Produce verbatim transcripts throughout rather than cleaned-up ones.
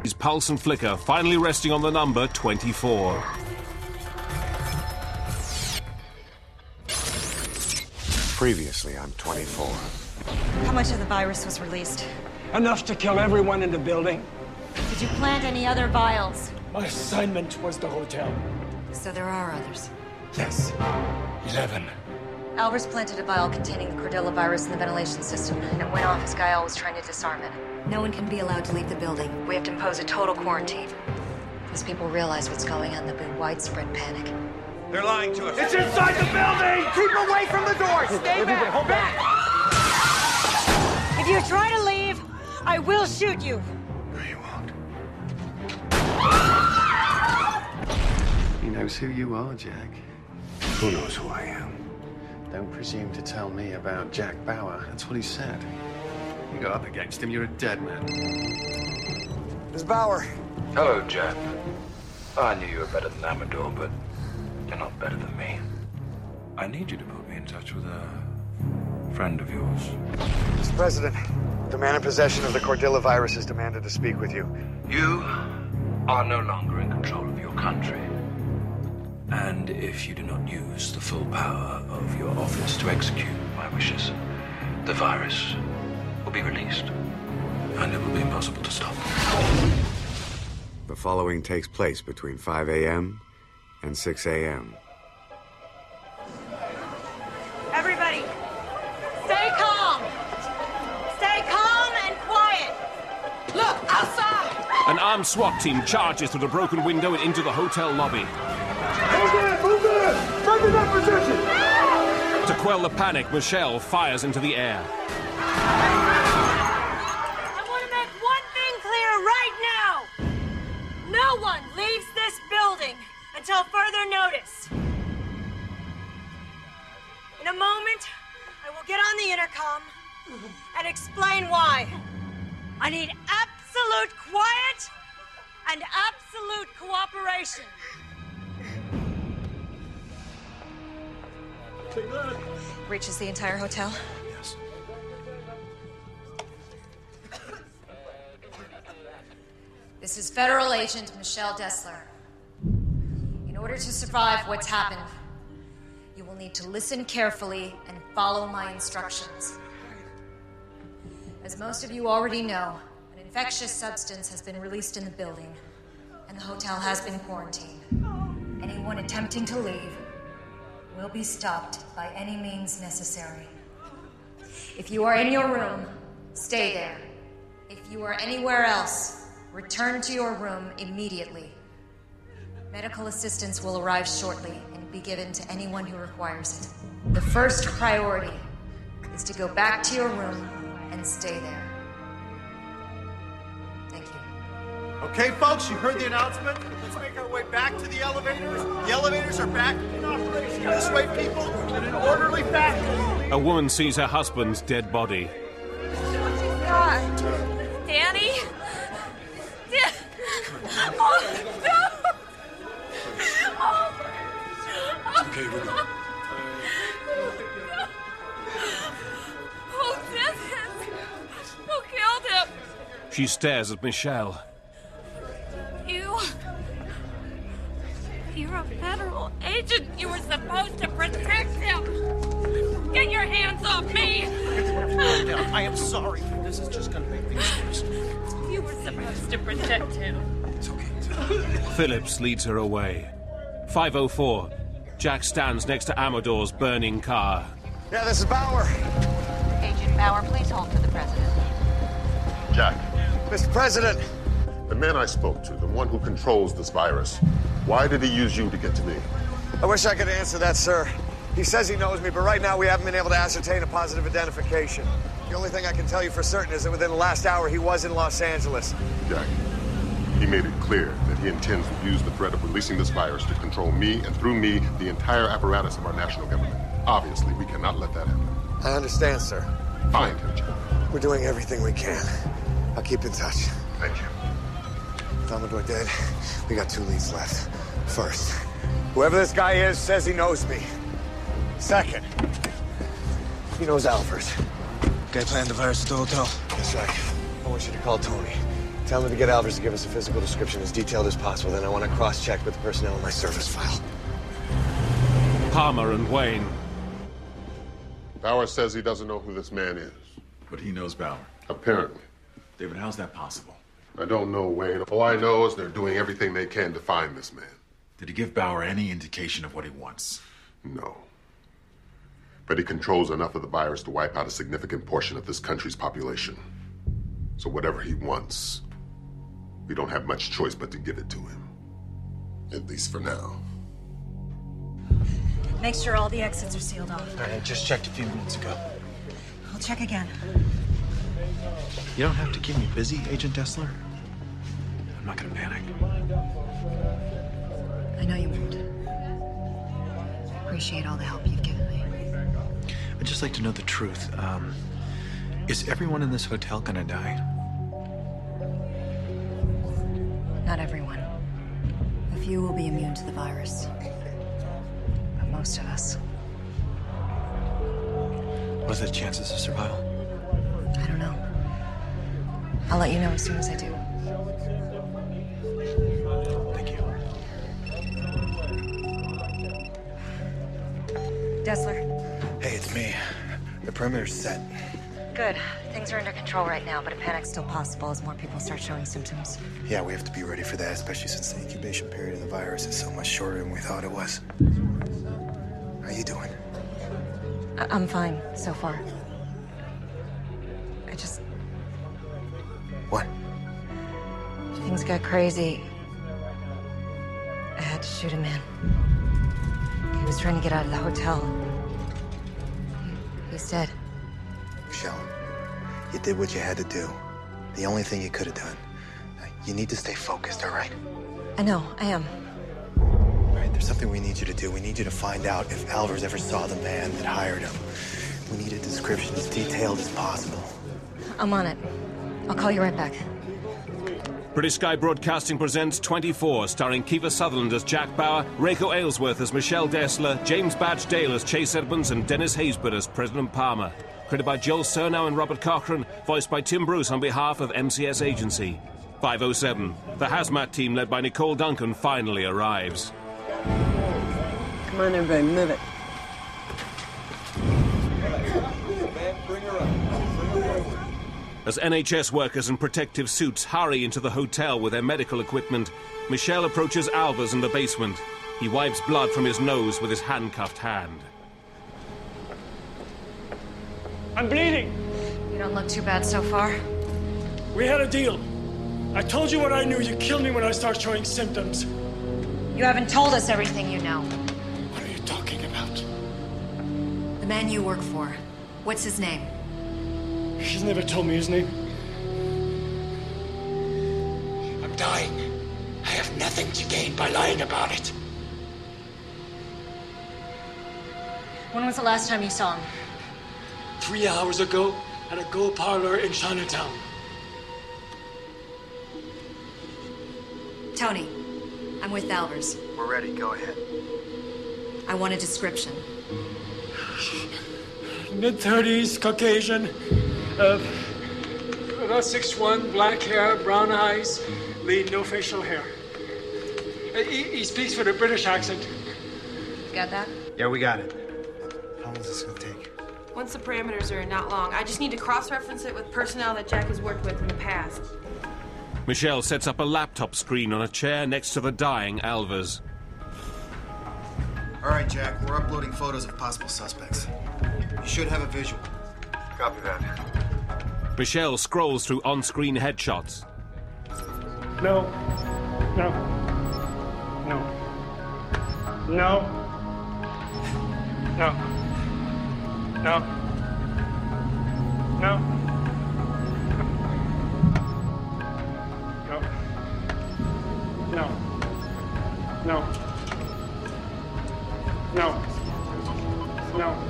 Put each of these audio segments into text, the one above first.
His pulse and flicker finally resting on the number twenty-four. Previously on twenty-four. How much of the virus was released? Enough to kill everyone in the building. Did you plant any other vials? My assignment was the hotel. So there are others. Yes. Eleven. Alvarez planted a vial containing the Cordilla virus in the ventilation system, and it went off as Gael was trying to disarm it. No one can be allowed to leave the building. We have to impose a total quarantine. As people realize what's going on, there'll be widespread panic. They're lying to us. It's inside the building! Keep away from the doors! Stay back! Hold back! If you try to leave, I will shoot you! No, you won't. He knows who you are, Jack. Who knows who I am? Don't presume to tell me about Jack Bauer. That's what he said. You go up against him, you're a dead man. Miss Bauer. Hello, Jack. I knew you were better than Amador, but you're not better than me. I need you to put me in touch with a friend of yours. Mister President, the man in possession of the Cordilla virus has demanded to speak with you. You are no longer in control of your country. And if you do not use the full power of your office to execute my wishes, the virus will be released, and it will be impossible to stop. The following takes place between five a m and six a m Everybody, stay calm! Stay calm and quiet! Look, outside! An armed SWAT team charges through the broken window and into the hotel lobby. Move in! Move in! Take in that position! To quell the panic, Michelle fires into the air. I want to make one thing clear right now! No one leaves this building until further notice. In a moment, I will get on the intercom and explain why. I need absolute quiet and absolute cooperation. Reaches the entire hotel? Yes. This is Federal Agent Michelle Dessler. In order to survive what's happened, you will need to listen carefully and follow my instructions. As most of you already know, an infectious substance has been released in the building, and the hotel has been quarantined. Anyone attempting to leave will be stopped by any means necessary. If you are in your room, stay there. If you are anywhere else, return to your room immediately. Medical assistance will arrive shortly and be given to anyone who requires it. The first priority is to go back to your room and stay there. Thank you. Okay, folks, you heard the announcement. Let's make our way back to the elevators. The elevators are back in operation. This way, people, in an orderly fashion. A woman sees her husband's dead body. God. Danny? Dan- oh, no! Oh. Okay, we're good. Who did this? Who killed him? She stares at Michelle. You... You're a federal agent. You were supposed to protect him. Get your hands off me. I am sorry. This is just going to make things worse. You were supposed to protect him. It's okay. It's okay. Phillips leads her away. five oh four. Jack stands next to Amador's burning car. Yeah, this is Bauer. Agent Bauer, please hold for the president. Jack, Mister President. the man I spoke to, the one who controls this virus, why did he use you to get to me? I wish I could answer that, sir. He says he knows me, but right now we haven't been able to ascertain a positive identification. The only thing I can tell you for certain is that within the last hour, he was in Los Angeles. Jack, he made it clear that he intends to use the threat of releasing this virus to control me, and through me, the entire apparatus of our national government. Obviously, we cannot let that happen. I understand, sir. Find him, Jack. We're doing everything we can. I'll keep in touch. Thank you. With Amador dead, we got two leads left. First, whoever this guy is says he knows me. Second, he knows Alvarez. Guy planted the virus at the hotel. That's right. I want you to call Tony. Tell him to get Alvarez to give us a physical description as detailed as possible. Then I want to cross-check with the personnel in my service file. Palmer and Wayne. Bauer says he doesn't know who this man is. But he knows Bauer. Apparently. David, how's that possible? I don't know, Wayne. All I know is they're doing everything they can to find this man. Did he give Bauer any indication of what he wants? No. But he controls enough of the virus to wipe out a significant portion of this country's population. So whatever he wants, we don't have much choice but to give it to him. At least for now. Make sure all the exits are sealed off. All right, I just checked a few minutes ago. I'll check again. You don't have to keep me busy, Agent Dessler. I'm not gonna panic. I know you won't. Appreciate all the help you've given me. I'd just like to know the truth. Um, is everyone in this hotel gonna die? Not everyone. A few will be immune to the virus. But most of us. What are the chances of survival? I don't know. I'll let you know as soon as I do. Thank you. Dessler. Hey, it's me. The perimeter's set. Good. Things are under control right now, but a panic's still possible as more people start showing symptoms. Yeah, we have to be ready for that, especially since the incubation period of the virus is so much shorter than we thought it was. How you doing? I I'm fine, so far. I just... What? Things got crazy. I had to shoot a man. He was trying to get out of the hotel. He, he's dead. Michelle, you did what you had to do. The only thing you could have done. You need to stay focused, all right? I know, I am. All right, there's something we need you to do. We need you to find out if Alvarez ever saw the man that hired him. We need a description as detailed as possible. I'm on it. I'll call you right back. British Sky Broadcasting presents twenty-four, starring Kiefer Sutherland as Jack Bauer, Reiko Aylesworth as Michelle Dessler, James Badge Dale as Chase Edmonds, and Dennis Haysbert as President Palmer. Created by Joel Surnow and Robert Cochran, voiced by Tim Bruce on behalf of M C S Agency. five oh seven. The hazmat team led by Nicole Duncan finally arrives. Come on, everybody, move it. As N H S workers in protective suits hurry into the hotel with their medical equipment, Michelle approaches Alvarez in the basement. He wipes blood from his nose with his handcuffed hand. I'm bleeding. You don't look too bad so far. We had a deal. I told you what I knew. You kill me when I start showing symptoms. You haven't told us everything you know. What are you talking about? The man you work for. What's his name? He's never told me his name. I'm dying. I have nothing to gain by lying about it. When was the last time you saw him? Three hours ago at a Go Parlor in Chinatown. Tony, I'm with Alvarez. We're ready. Go ahead. I want a description. Mid-thirties, Caucasian, uh, about six one, black hair, brown eyes, lean, no facial hair. Uh, he, he speaks with a British accent. You got that? Yeah, we got it. How long is this gonna take? Once the parameters are not long, I just need to cross-reference it with personnel that Jack has worked with in the past. Michelle sets up a laptop screen on a chair next to the dying Alvarez. All right, Jack, we're uploading photos of possible suspects. You should have a visual. Copy that. Michelle scrolls through on-screen headshots. No. No. No. No. No. No. No. No. No. No. No. No.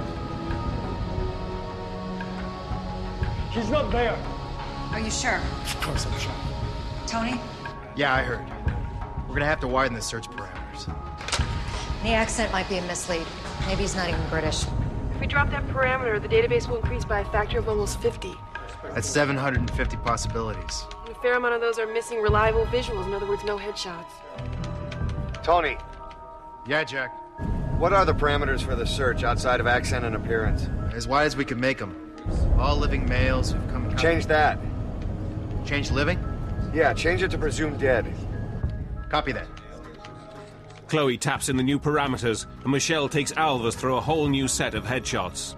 He's not there. Are you sure? Of course I'm sure. Tony? Yeah, I heard. We're gonna have to widen the search parameters. The accent might be a mislead. Maybe he's not even British. If we drop that parameter, the database will increase by a factor of almost fifty. That's seven hundred fifty possibilities. A fair amount of those are missing reliable visuals. In other words, no headshots. Tony. Yeah, Jack? What are the parameters for the search outside of accent and appearance? As wide as we can make them. All living males who've come... Change that. Change living? Yeah, change it to presumed dead. Copy that. Chloe taps in the new parameters, and Michelle takes Alvarez through a whole new set of headshots.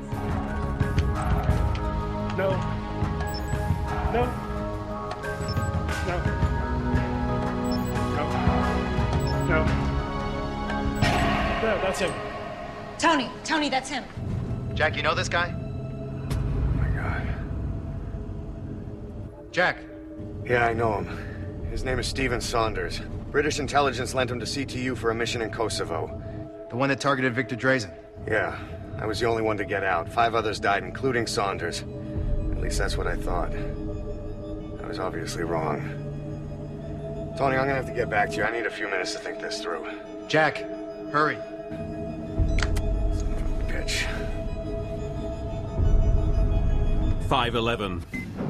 No. No. No. No. No. No, that's him. Tony, Tony, that's him. Jack, you know this guy? Oh my God. Jack. Yeah, I know him. His name is Stephen Saunders. British intelligence lent him to C T U for a mission in Kosovo. The one that targeted Victor Drazen? Yeah. I was the only one to get out. Five others died, including Saunders. At least that's what I thought. I was obviously wrong. Tony, I'm gonna have to get back to you. I need a few minutes to think this through. Jack, hurry. Bitch. five eleven.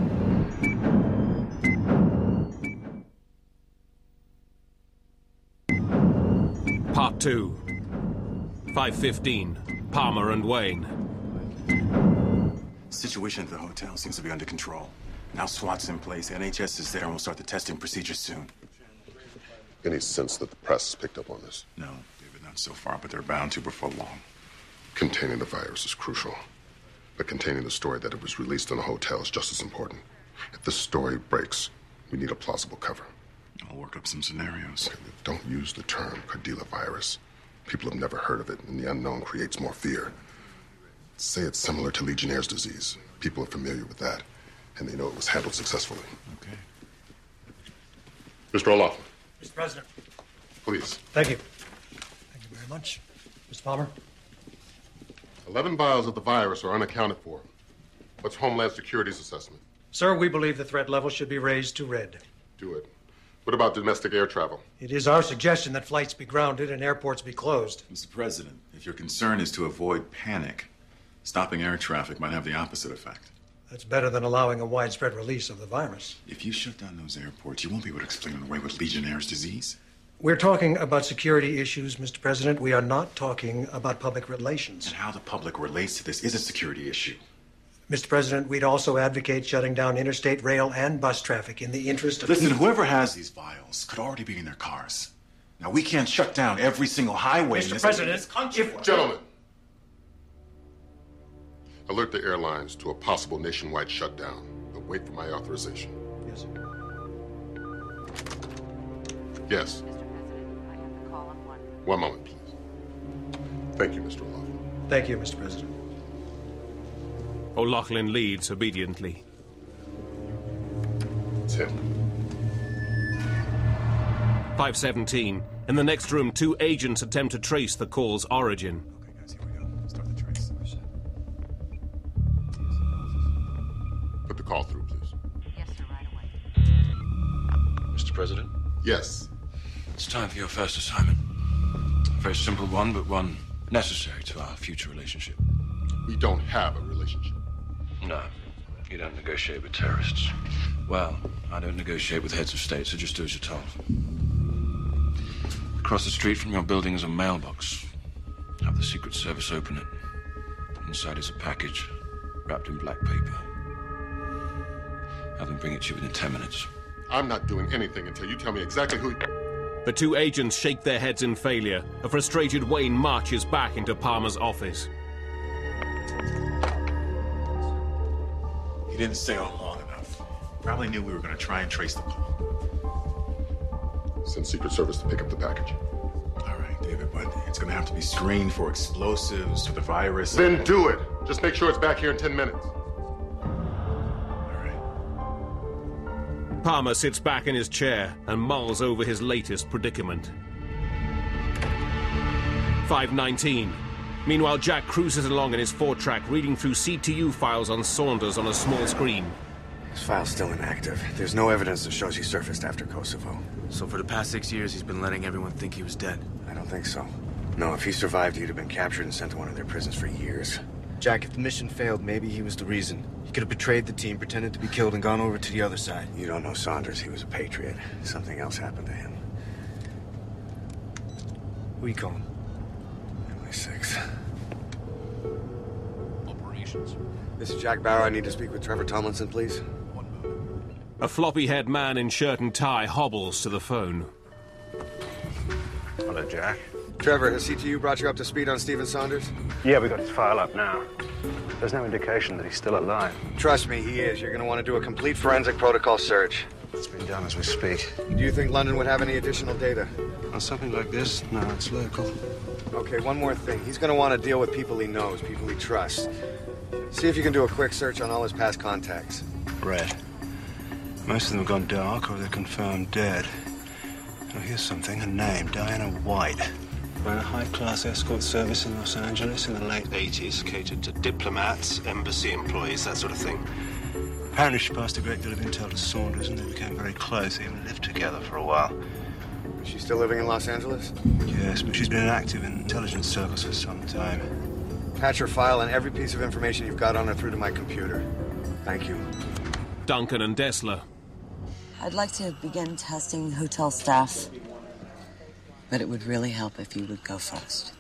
Part two. five fifteen. Palmer and Wayne. Situation at the hotel seems to be under control. Now SWAT's in place, N H S is there, and we'll start the testing procedure soon. Any sense that the press has picked up on this? No, David, not so far, but they're bound to before long. Containing the virus is crucial. But containing the story that it was released in a hotel is just as important. If this story breaks, we need a plausible cover. I'll work up some scenarios. Okay, don't use the term Cardilla virus. People have never heard of it, and the unknown creates more fear. Say it's similar to Legionnaire's disease. People are familiar with that, and they know it was handled successfully. Okay. Mister O'Loughlin. Mister President. Please. Thank you. Thank you very much. Mister Palmer. Eleven vials of the virus are unaccounted for. What's Homeland Security's assessment? Sir, we believe the threat level should be raised to red. Do it. What about domestic air travel? It is our suggestion that flights be grounded and airports be closed. Mister President, if your concern is to avoid panic, stopping air traffic might have the opposite effect. That's better than allowing a widespread release of the virus. If you shut down those airports, you won't be able to explain away with Legionnaire's disease. We're talking about security issues, Mister President. We are not talking about public relations. And how the public relates to this is a security issue. Mister President, we'd also advocate shutting down interstate rail and bus traffic in the interest of... Listen, whoever has these vials could already be in their cars. Now, we can't shut down every single highway Mister in this, President, in this country. If... Gentlemen, alert the airlines to a possible nationwide shutdown, but wait for my authorization. Yes, sir. Yes. Mister President, I have the call on one. One moment, please. Thank you, Mister O'Loughlin. Thank you, Mister President. O'Loughlin leads obediently. It's him. five seventeen. In the next room, two agents attempt to trace the call's origin. Okay, guys, here we go. Start the trace. Put the call through, please. Yes, sir, right away. Mister President? Yes. It's time for your first assignment. A very simple one, but one necessary to our future relationship. We don't have a relationship. No, you don't negotiate with terrorists. Well, I don't negotiate with heads of state, so just do as you're told. Across the street from your building is a mailbox. Have the Secret Service open it. Inside is a package wrapped in black paper. Have them bring it to you within ten minutes. I'm not doing anything until you tell me exactly who... The two agents shake their heads in failure. A frustrated Wayne marches back into Palmer's office. He didn't stay on long enough. Probably knew we were going to try and trace the call. Send Secret Service to pick up the package. All right, David, but it's going to have to be screened for explosives, for the virus. Then do it. Just make sure it's back here in ten minutes. Palmer sits back in his chair and mulls over his latest predicament. five nineteen. Meanwhile, Jack cruises along in his four-track, reading through C T U files on Saunders on a small screen. His file's still inactive. There's no evidence that shows he surfaced after Kosovo. So for the past six years, he's been letting everyone think he was dead? I don't think so. No, if he survived, he'd have been captured and sent to one of their prisons for years. Jack, if the mission failed, maybe he was the reason. He could have betrayed the team, pretended to be killed, and gone over to the other side. You don't know Saunders. He was a patriot. Something else happened to him. Who you calling? M I six. Operations. This is Jack Bauer. I need to speak with Trevor Tomlinson, please. A floppy-haired man in shirt and tie hobbles to the phone. Hello, Jack. Trevor, has C T U brought you up to speed on Stephen Saunders? Yeah, we got his file up now. There's no indication that he's still alive. Trust me, he is. You're going to want to do a complete forensic protocol search. It's been done as we speak. Do you think London would have any additional data? On something like this? No, it's local. Okay, one more thing. He's going to want to deal with people he knows, people he trusts. See if you can do a quick search on all his past contacts. Red. Most of them have gone dark or they're confirmed dead. Oh, here's something. A name, Diana White. Ran a high-class escort service in Los Angeles in the late eighties, catered to diplomats, embassy employees, that sort of thing. Apparently she passed a great deal of intel to Saunders and they became very close. They even lived together for a while. Is she still living in Los Angeles? Yes, but she's been active in intelligence circles for some time. Patch her file and every piece of information you've got on her through to my computer. Thank you. Duncan and Dessler. I'd like to begin testing hotel staff, but it would really help if you would go first.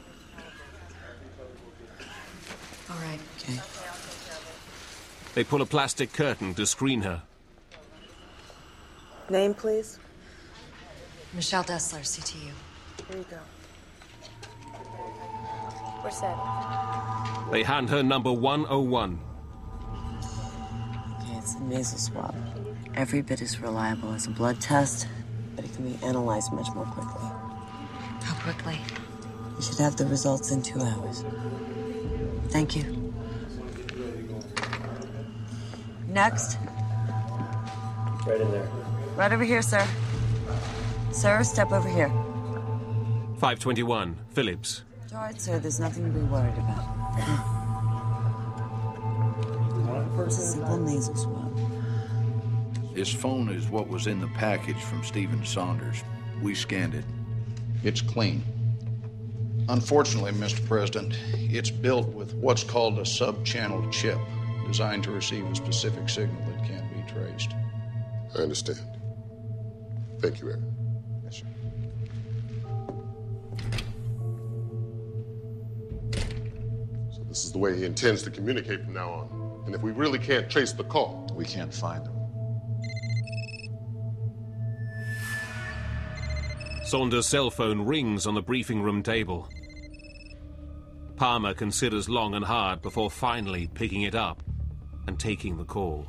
All right. Okay. They pull a plastic curtain to screen her. Name, please? Michelle Dessler, C T U. Here you go. We're set. They hand her number one oh one. Okay, it's a nasal swab. Every bit as reliable as a blood test, but it can be analyzed much more quickly. How quickly? You should have the results in two hours. Thank you. Next. Right in there. Right over here, sir. Sir, step over here. five twenty-one, Phillips. All right, sir, there's nothing to be worried about. It's a simple nasal swab. His phone is what was in the package from Stephen Saunders. We scanned it. It's clean. Unfortunately, Mister President, it's built with what's called a sub-channel chip, designed to receive a specific signal that can't be traced. I understand. Thank you, Aaron. Yes, sir. So this is the way he intends to communicate from now on. And if we really can't trace the call, we can't find them. Saunders' cell phone rings on the briefing room table. Palmer considers long and hard before finally picking it up and taking the call.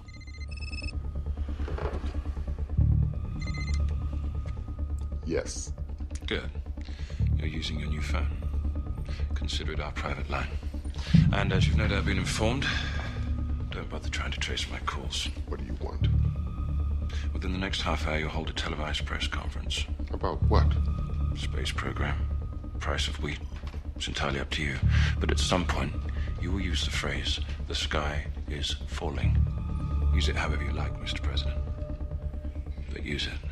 Yes. Good. You're using your new phone. Consider it our private line. And as you've no doubt been informed, don't bother trying to trace my calls. What do you want? Within the next half hour, you'll hold a televised press conference. About what? Space program. Price of wheat. It's entirely up to you. But at some point, you will use the phrase, the sky is falling. Use it however you like, Mister President. But use it.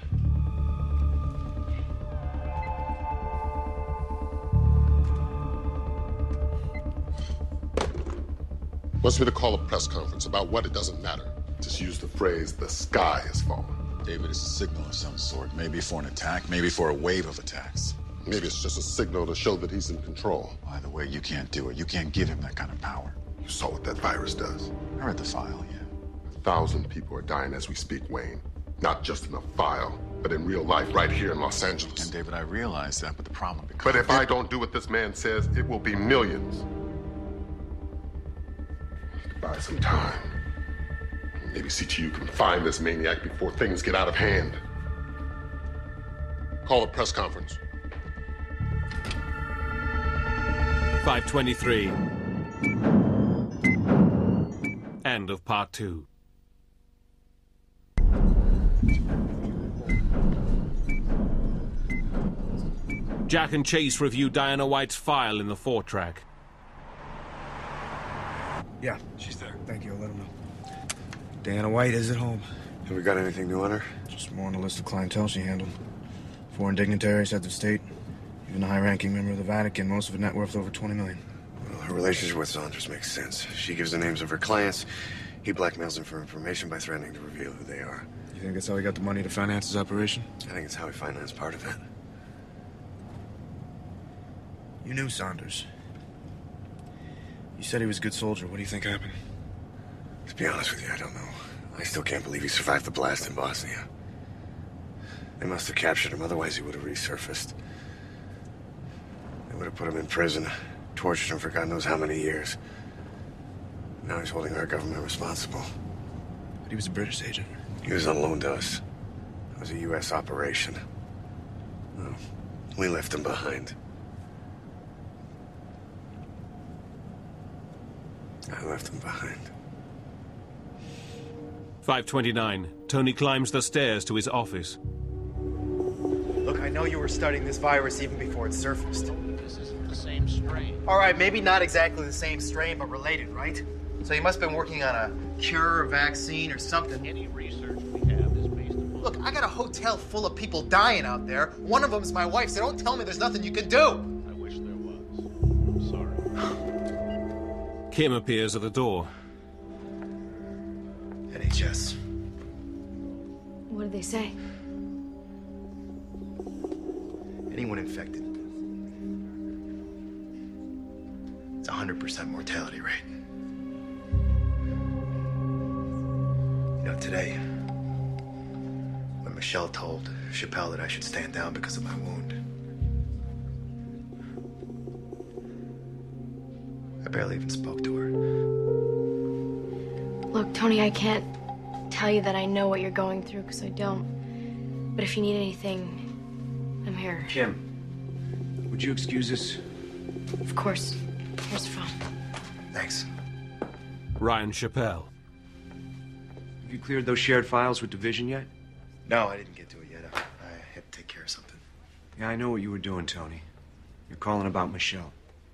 Wants me to call a press conference about what? It doesn't matter. Just use the phrase, the sky has fallen. David, it's a signal of some sort. Maybe for an attack, maybe for a wave of attacks. Maybe it's just a signal to show that he's in control. By the way, you can't do it. You can't give him that kind of power. You saw what that virus does. I read the file, yeah. A thousand people are dying as we speak, Wayne. Not just in a file, but in real life, right here in Los Angeles. And David, I realize that, but the problem becomes... But if I don't do what this man says, it will be millions. Buy some time. Maybe C T U can find this maniac before things get out of hand. Call a press conference. five twenty-three. End of part two. Jack and Chase review Diana White's file in the four-track. Yeah, she's there. Thank you. I'll let him know. Diana White is at home. Have we got anything new on her? Just more on the list of clientele she handled. Foreign dignitaries, heads of state, even a high-ranking member of the Vatican, most of it net worth over twenty million. Well, Her relationship with Saunders makes sense. She gives the names of her clients. He blackmails them for information by threatening to reveal who they are. You think that's how he got the money to finance his operation? I think it's how he financed part of it. You knew Saunders. You said he was a good soldier. What do you think happened? To be honest with you, I don't know. I still can't believe he survived the blast in Bosnia. They must have captured him, otherwise he would have resurfaced. They would have put him in prison, tortured him for God knows how many years. Now he's holding our government responsible. But he was a British agent. He was on loan to us. It was a U S operation. Well, we left him behind. I left him behind. five twenty-nine. Tony climbs the stairs to his office. Look, I know you were studying this virus even before it surfaced. This isn't the same strain. All right, maybe not exactly the same strain, but related, right? So you must have been working on a cure or vaccine or something. Any research we have is based upon... Look, I got a hotel full of people dying out there. One of them's my wife, so don't tell me there's nothing you can do. I wish there was. I'm sorry. Kim appears at the door. N H S. What did they say? Anyone infected, it's a one hundred percent mortality rate. You know, today, when Michelle told Chappelle that I should stand down because of my wound, I barely even spoke to her. Look, Tony, I can't tell you that I know what you're going through, because I don't. But if you need anything, I'm here. Kim, would you excuse us? Of course. Here's the phone. Thanks. Ryan Chappelle. Have you cleared those shared files with Division yet? No, I didn't get to it yet. I, I had to take care of something. Yeah, I know what you were doing, Tony. You're calling about Michelle.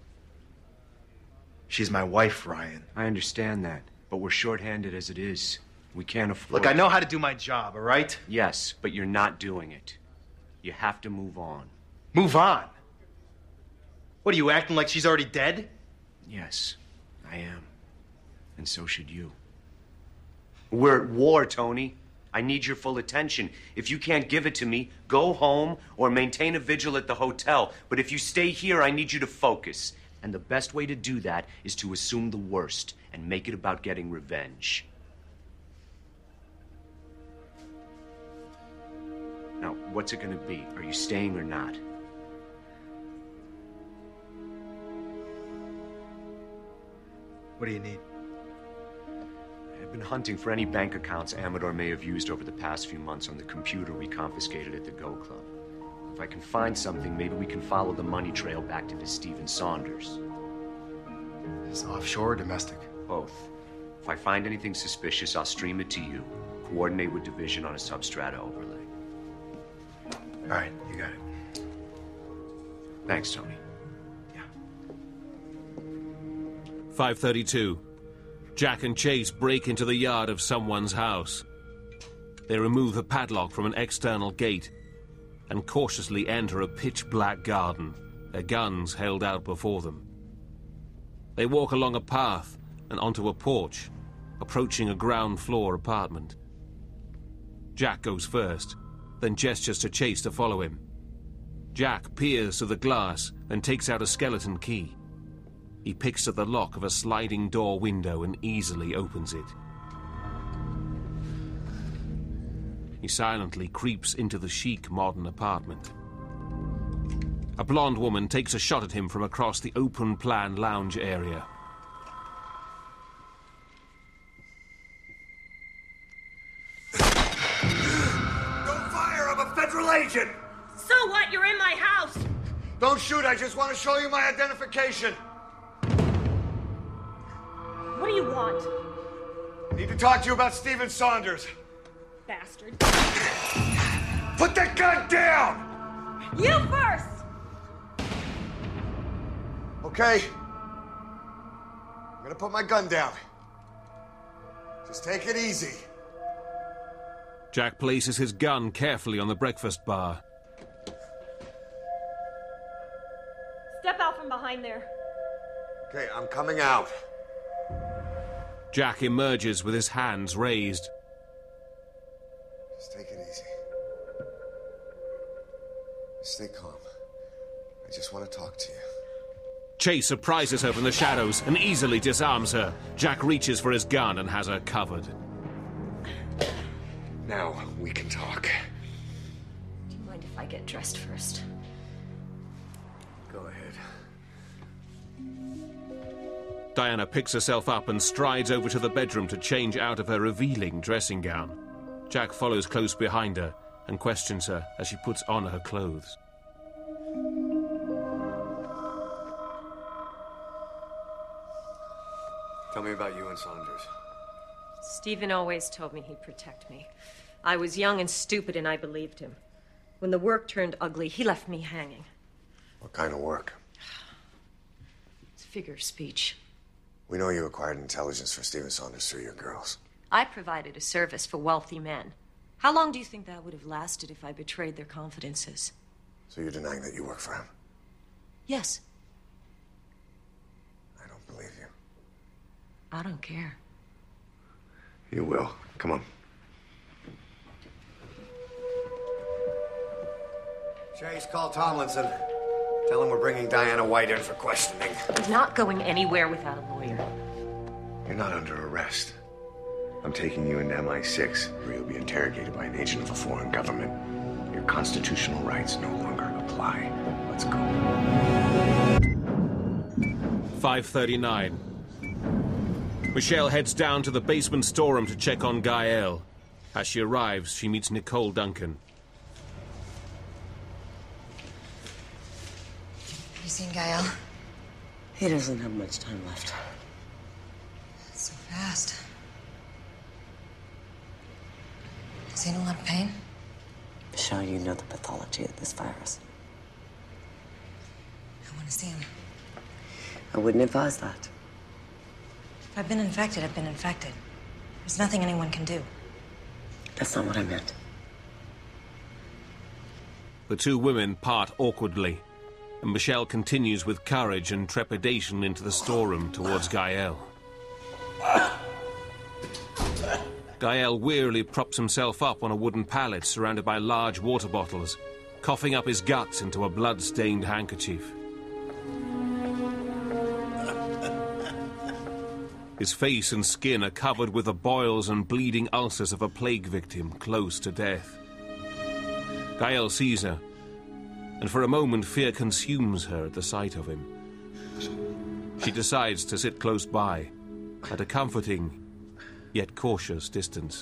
She's my wife, Ryan. I understand that, but we're shorthanded as it is. We can't afford... Look, I know how to do my job, all right? Yes, but you're not doing it. You have to move on. Move on? What, are you acting like she's already dead? Yes, I am. And so should you. We're at war, Tony. I need your full attention. If you can't give it to me, go home or maintain a vigil at the hotel. But if you stay here, I need you to focus. And the best way to do that is to assume the worst and make it about getting revenge. Now, what's it gonna be? Are you staying or not? What do you need? I've been hunting for any bank accounts Amador may have used over the past few months on the computer we confiscated at the Go Club. If I can find something, maybe we can follow the money trail back to this Stephen Saunders. Is it offshore or domestic? Both. If I find anything suspicious, I'll stream it to you. Coordinate with Division on a substrata overlay. All right, you got it. Thanks, Tony. five thirty-two. Jack and Chase break into the yard of someone's house. They remove the padlock from an external gate and cautiously enter a pitch-black garden, their guns held out before them. They walk along a path and onto a porch, approaching a ground-floor apartment. Jack goes first, then gestures to Chase to follow him. Jack peers through the glass and takes out a skeleton key. He picks at the lock of a sliding door window and easily opens it. He silently creeps into the chic modern apartment. A blonde woman takes a shot at him from across the open-plan lounge area. Don't fire! I'm a federal agent! So what? You're in my house! Don't shoot, I just want to show you my identification. What do you want? I need to talk to you about Stephen Saunders. Bastard. Put that gun down! You first! Okay. I'm gonna put my gun down. Just take it easy. Jack places his gun carefully on the breakfast bar. Step out from behind there. Okay, I'm coming out. Jack emerges with his hands raised. Just take it easy. Stay calm. I just want to talk to you. Chase surprises her from the shadows and easily disarms her. Jack reaches for his gun and has her covered. Now we can talk. Do you mind if I get dressed first? Go ahead. Diana picks herself up and strides over to the bedroom to change out of her revealing dressing gown. Jack follows close behind her and questions her as she puts on her clothes. Tell me about you and Saunders. Stephen always told me he'd protect me. I was young and stupid, and I believed him. When the work turned ugly, he left me hanging. What kind of work? It's a figure of speech. We know you acquired intelligence for Stephen Saunders through your girls. I provided a service for wealthy men. How long do you think that would have lasted if I betrayed their confidences? So you're denying that you work for him? Yes. I don't believe you. I don't care. You will. Come on. Chase, call Tomlinson. Tell him we're bringing Diana White in for questioning. I'm not going anywhere without a lawyer. You're not under arrest. I'm taking you into M I six, where you'll be interrogated by an agent of a foreign government. Your constitutional rights no longer apply. Let's go. five thirty-nine. Michelle heads down to the basement storeroom to check on Gael. As she arrives, she meets Nicole Duncan. Have you seen Gael? He doesn't have much time left. So fast. Is he in a lot of pain? Michelle, you know the pathology of this virus. I want to see him. I wouldn't advise that. If I've been infected, I've been infected. There's nothing anyone can do. That's not what I meant. The two women part awkwardly, and Michelle continues with courage and trepidation into the storeroom towards Gael. Gael wearily props himself up on a wooden pallet surrounded by large water bottles, coughing up his guts into a blood-stained handkerchief. His face and skin are covered with the boils and bleeding ulcers of a plague victim close to death. Gael sees her, and for a moment fear consumes her at the sight of him. She decides to sit close by, at a comforting yet cautious distance.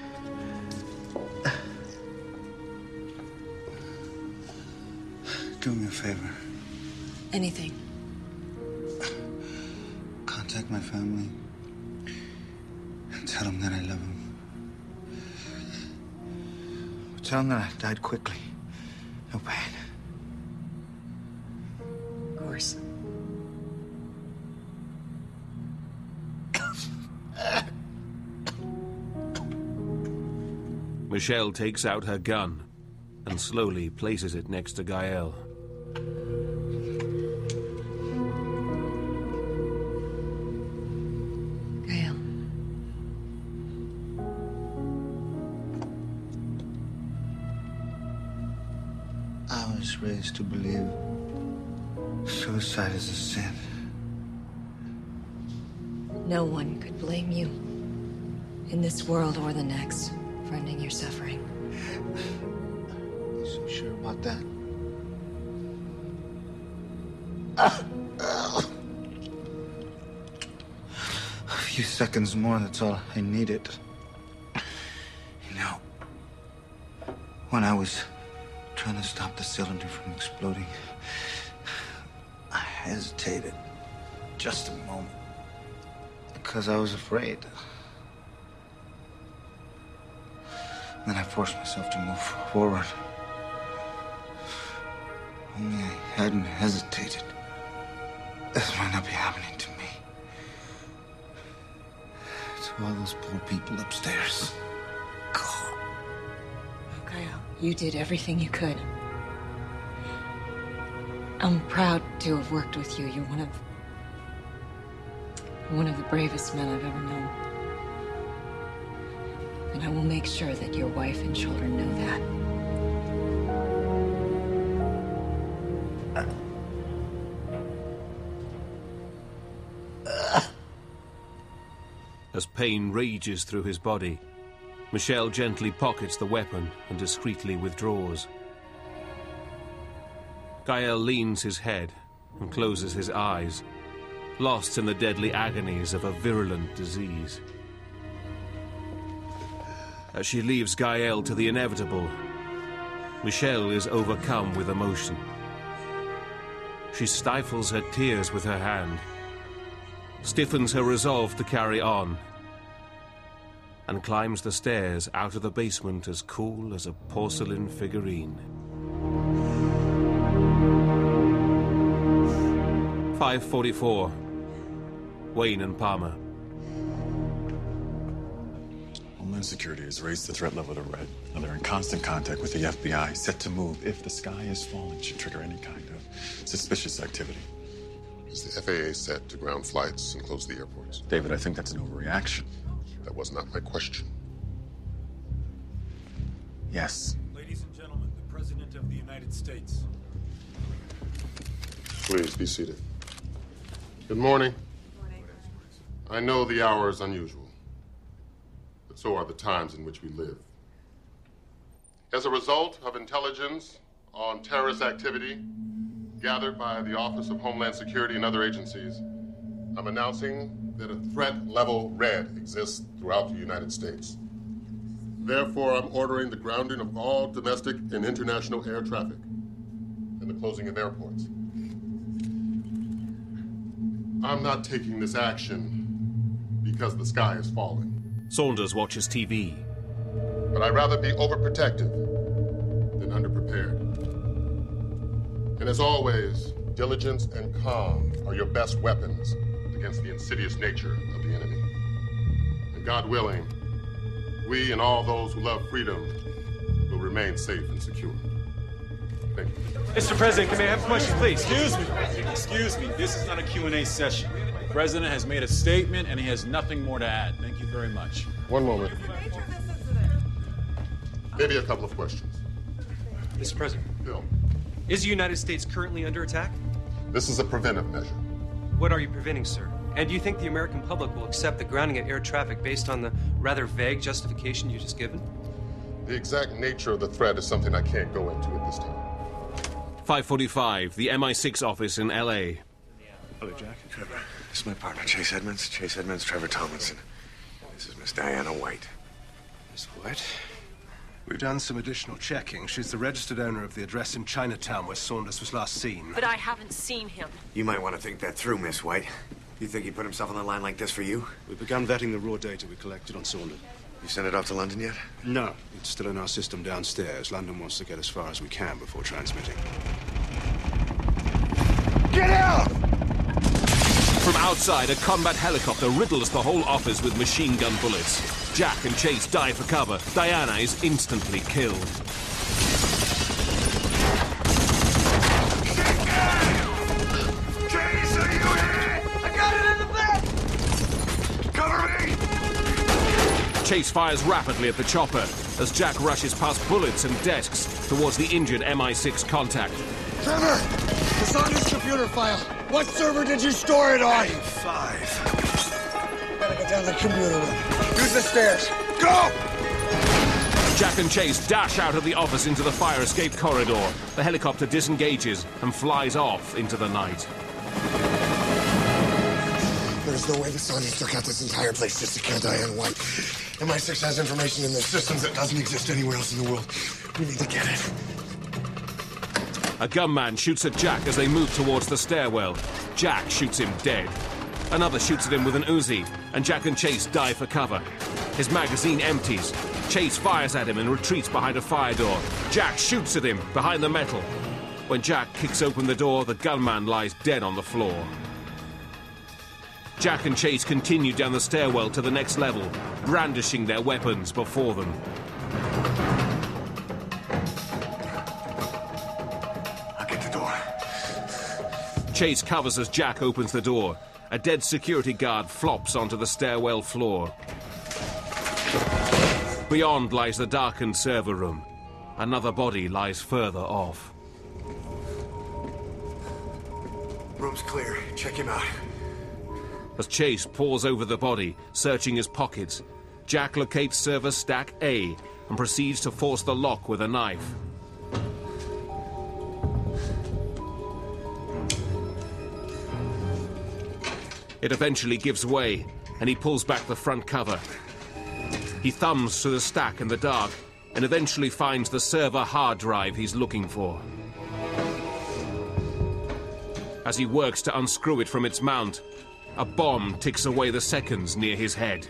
Do me a favor. Anything. Contact my family and tell them that I love them. Tell them that I died quickly. No pain. Of course. Michelle takes out her gun and slowly places it next to Gael. Gael. I was raised to believe suicide is a sin. No one could blame you, in this world or the next, for ending your suffering. You so sure about that? A few seconds more, that's all I needed. You know, when I was trying to stop the cylinder from exploding, I hesitated just a moment because I was afraid. Then I forced myself to move forward. Only I hadn't hesitated, this might not be happening to me. To all those poor people upstairs. Gael, you did everything you could. I'm proud to have worked with you. You're one of One of the bravest men I've ever known. And I will make sure that your wife and children know that. As pain rages through his body, Michel gently pockets the weapon and discreetly withdraws. Gael leans his head and closes his eyes, lost in the deadly agonies of a virulent disease. As she leaves Gael to the inevitable, Michel is overcome with emotion. She stifles her tears with her hand, stiffens her resolve to carry on, and climbs the stairs out of the basement as cool as a porcelain figurine. five forty-four. Wayne and Palmer. Homeland Security has raised the threat level to red. Now they're in constant contact with the F B I, set to move if the sky is falling should trigger any kind of suspicious activity. Is the F A A set to ground flights and close the airports? David, I think that's an overreaction. That was not my question. Yes. Ladies and gentlemen, the President of the United States. Please be seated. Good morning. Morning. I know the hour is unusual, but so are the times in which we live. As a result of intelligence on terrorist activity gathered by the Office of Homeland Security and other agencies, I'm announcing that a threat level red exists throughout the United States. Therefore, I'm ordering the grounding of all domestic and international air traffic and the closing of airports. I'm not taking this action because the sky is falling. Saunders watches T V. But I'd rather be overprotective than underprepared. And as always, diligence and calm are your best weapons against the insidious nature of the enemy. And God willing, we and all those who love freedom will remain safe and secure. Thank you. Mister President, can I have questions, please? Excuse me. Excuse me. This is not a Q and A session. The President has made a statement and he has nothing more to add. Thank you very much. One moment. Maybe a couple of questions. Mister President. Bill. Is the United States currently under attack? This is a preventive measure. What are you preventing, sir? And do you think the American public will accept the grounding of air traffic based on the rather vague justification you just given? The exact nature of the threat is something I can't go into at this time. five forty-five, the M I six office in L A. Hello, Jack. Trevor. This is my partner, Chase Edmonds. Chase Edmonds, Trevor Tomlinson. This is Miss Diana White. Miss White? We've done some additional checking. She's the registered owner of the address in Chinatown where Saunders was last seen. But I haven't seen him. You might want to think that through, Miss White. You think he put himself on the line like this for you? We've begun vetting the raw data we collected on Saunders. You sent it off to London yet? No. It's still in our system downstairs. London wants to get as far as we can before transmitting. Get out! From outside, a combat helicopter riddles the whole office with machine gun bullets. Jack and Chase dive for cover. Diana is instantly killed. Chase, are you here? I got it in the back! Cover me! Chase fires rapidly at the chopper as Jack rushes past bullets and desks towards the injured M I six contact. Trevor! It's on this computer file. What server did you store it on? Five. Gotta get down to the computer room. Use the stairs. Go! Jack and Chase dash out of the office into the fire escape corridor. The helicopter disengages and flies off into the night. There's no way the Saunders took out this entire place just to kill Diane White. M I six has information in their systems that doesn't exist anywhere else in the world. We need to get it. A gunman shoots at Jack as they move towards the stairwell. Jack shoots him dead. Another shoots at him with an Uzi, and Jack and Chase dive for cover. His magazine empties. Chase fires at him and retreats behind a fire door. Jack shoots at him behind the metal. When Jack kicks open the door, the gunman lies dead on the floor. Jack and Chase continue down the stairwell to the next level, brandishing their weapons before them. I'll get the door. Chase covers as Jack opens the door. A dead security guard flops onto the stairwell floor. Beyond lies the darkened server room. Another body lies further off. Room's clear. Check him out. As Chase pores over the body, searching his pockets, Jack locates server stack A and proceeds to force the lock with a knife. It eventually gives way, and he pulls back the front cover. He thumbs through the stack in the dark and eventually finds the server hard drive he's looking for. As he works to unscrew it from its mount, a bomb ticks away the seconds near his head.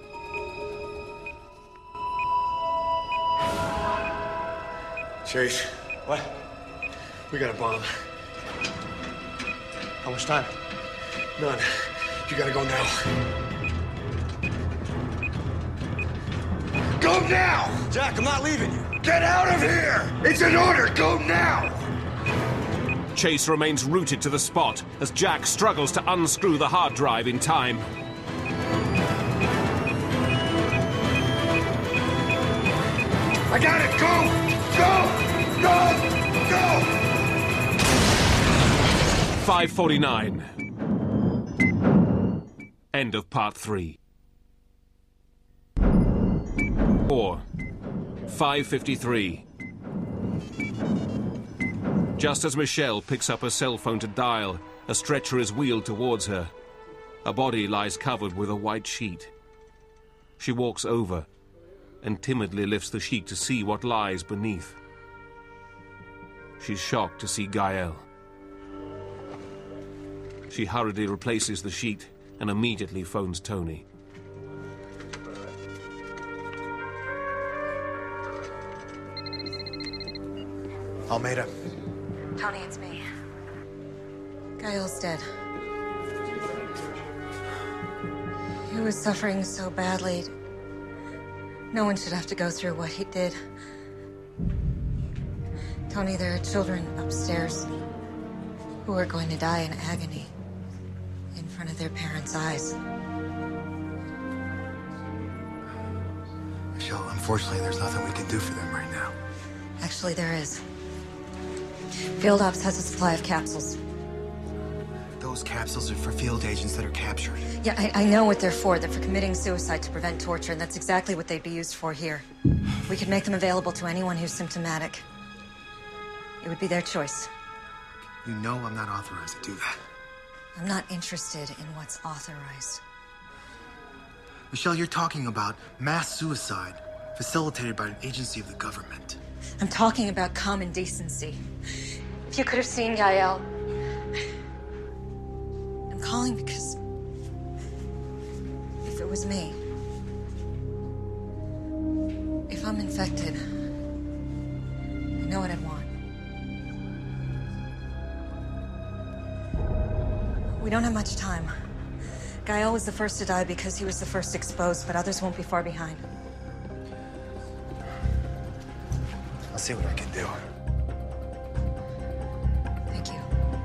Chase. What? We got a bomb. How much time? None. You gotta go now. Go now! Jack, I'm not leaving you. Get out of here! It's an order! Go now! Chase remains rooted to the spot as Jack struggles to unscrew the hard drive in time. I got it! Go! Go! Go! Go! five forty-nine. End of part three. Four. five fifty-three. Just as Michelle picks up her cell phone to dial, a stretcher is wheeled towards her. A body lies covered with a white sheet. She walks over and timidly lifts the sheet to see what lies beneath. She's shocked to see Gael. She hurriedly replaces the sheet and immediately phones Tony. Almeida. Tony, it's me. Gael's dead. He was suffering so badly. No one should have to go through what he did. Tony, there are children upstairs who are going to die in agony in front of their parents' eyes. Michelle, unfortunately, there's nothing we can do for them right now. Actually, there is. Field Ops has a supply of capsules. Those capsules are for field agents that are captured. Yeah, I, I know what they're for. They're for committing suicide to prevent torture, and that's exactly what they'd be used for here. We could make them available to anyone who's symptomatic. It would be their choice. You know I'm not authorized to do that. I'm not interested in what's authorized. Michelle, you're talking about mass suicide facilitated by an agency of the government. I'm talking about common decency. If you could have seen Gael. I'm calling because if it was me, if I'm infected, I know what I'd want. We don't have much time. Gael was the first to die because he was the first exposed, but others won't be far behind. I'll see what I can do. Thank you.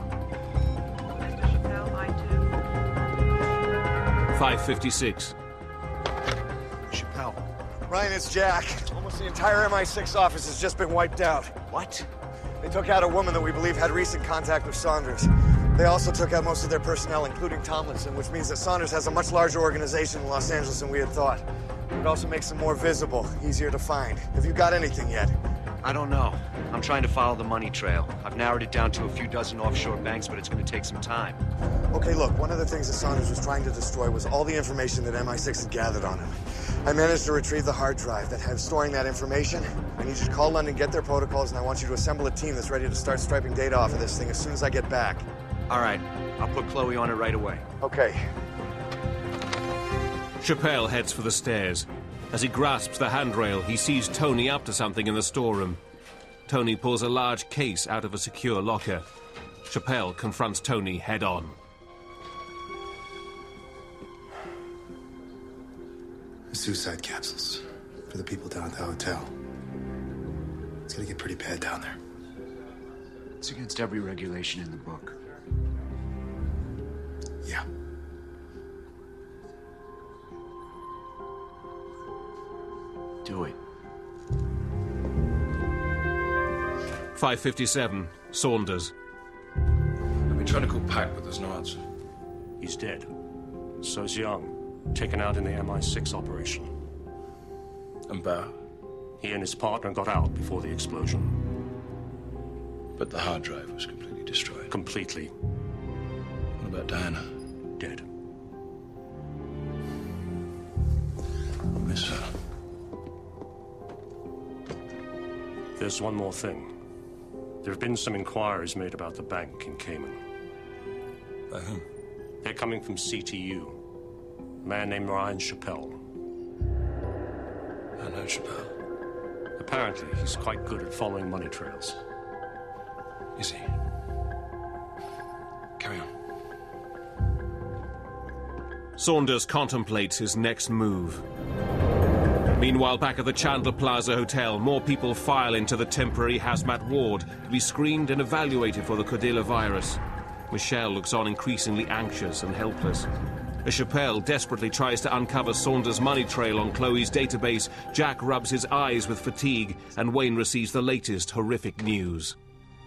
five fifty-six. Chappelle. Ryan, it's Jack. Almost the entire M I six office has just been wiped out. What? They took out a woman that we believe had recent contact with Saunders. They also took out most of their personnel, including Tomlinson, which means that Saunders has a much larger organization in Los Angeles than we had thought. It also makes him more visible, easier to find. Have you got anything yet? I don't know. I'm trying to follow the money trail. I've narrowed it down to a few dozen offshore banks, but it's going to take some time. Okay, look, one of the things that Saunders was trying to destroy was all the information that M I six had gathered on him. I managed to retrieve the hard drive that has storing that information. I need you to call London, get their protocols, and I want you to assemble a team that's ready to start striping data off of this thing as soon as I get back. All right. I'll put Chloe on it right away. Okay. Chappelle heads for the stairs. As he grasps the handrail, he sees Tony up to something in the storeroom. Tony pulls a large case out of a secure locker. Chappelle confronts Tony head-on. Suicide capsules for the people down at the hotel. It's gonna get pretty bad down there. It's against every regulation in the book. Yeah. five fifty-seven, Saunders. I've been trying to call Pack, but there's no answer. He's dead. So's Young, taken out in the M I six operation. And Bauer? He and his partner got out before the explosion. But the hard drive was completely destroyed. Completely. What about Diana? Dead. I miss her. There's one more thing. There have been some inquiries made about the bank in Cayman. By whom? They're coming from C T U. A man named Ryan Chappelle. I know Chappelle. Apparently, he's quite good at following money trails. Is he? Carry on. Saunders contemplates his next move. Meanwhile, back at the Chandler Plaza Hotel, more people file into the temporary hazmat ward to be screened and evaluated for the Cordilla virus. Michelle looks on increasingly anxious and helpless. As Chappelle desperately tries to uncover Saunders' money trail on Chloe's database, Jack rubs his eyes with fatigue, and Wayne receives the latest horrific news.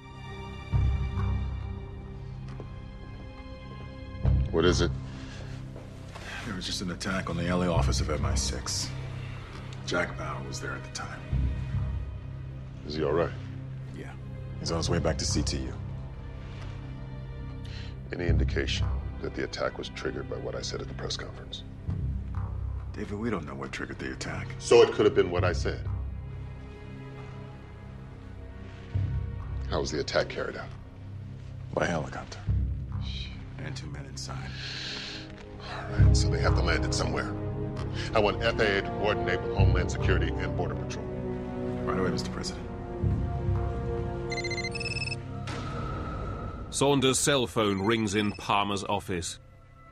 What is it? There was just an attack on the L A office of M I six. Jack Bauer was there at the time. Is he all right? Yeah. He's on his way back to C T U. Any indication that the attack was triggered by what I said at the press conference? David, we don't know what triggered the attack. So it could have been what I said. How was the attack carried out? By helicopter. And two men inside. All right, so they have to land it somewhere. I want F A A to coordinate with Homeland Security and Border Patrol. Right away, Mister President. Saunders' cell phone rings in Palmer's office.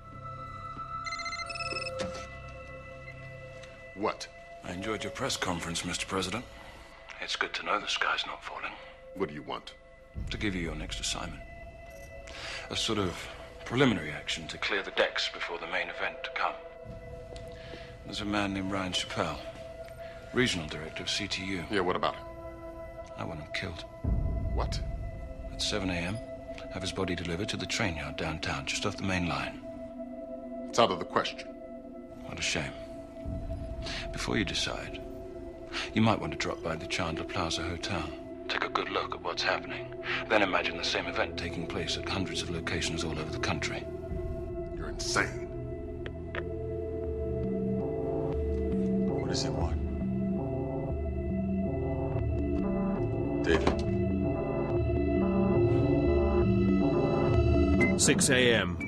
What? I enjoyed your press conference, Mister President. It's good to know the sky's not falling. What do you want? To give you your next assignment. A sort of preliminary action to clear the decks before the main event to come. There's a man named Ryan Chappelle, regional director of C T U. Yeah, what about him? I want him killed. What? At seven a m, have his body delivered to the train yard downtown, just off the main line. It's out of the question. What a shame. Before you decide, you might want to drop by the Chandler Plaza Hotel. Take a good look at what's happening. Then imagine the same event taking place at hundreds of locations all over the country. You're insane. What does he want? David. six a m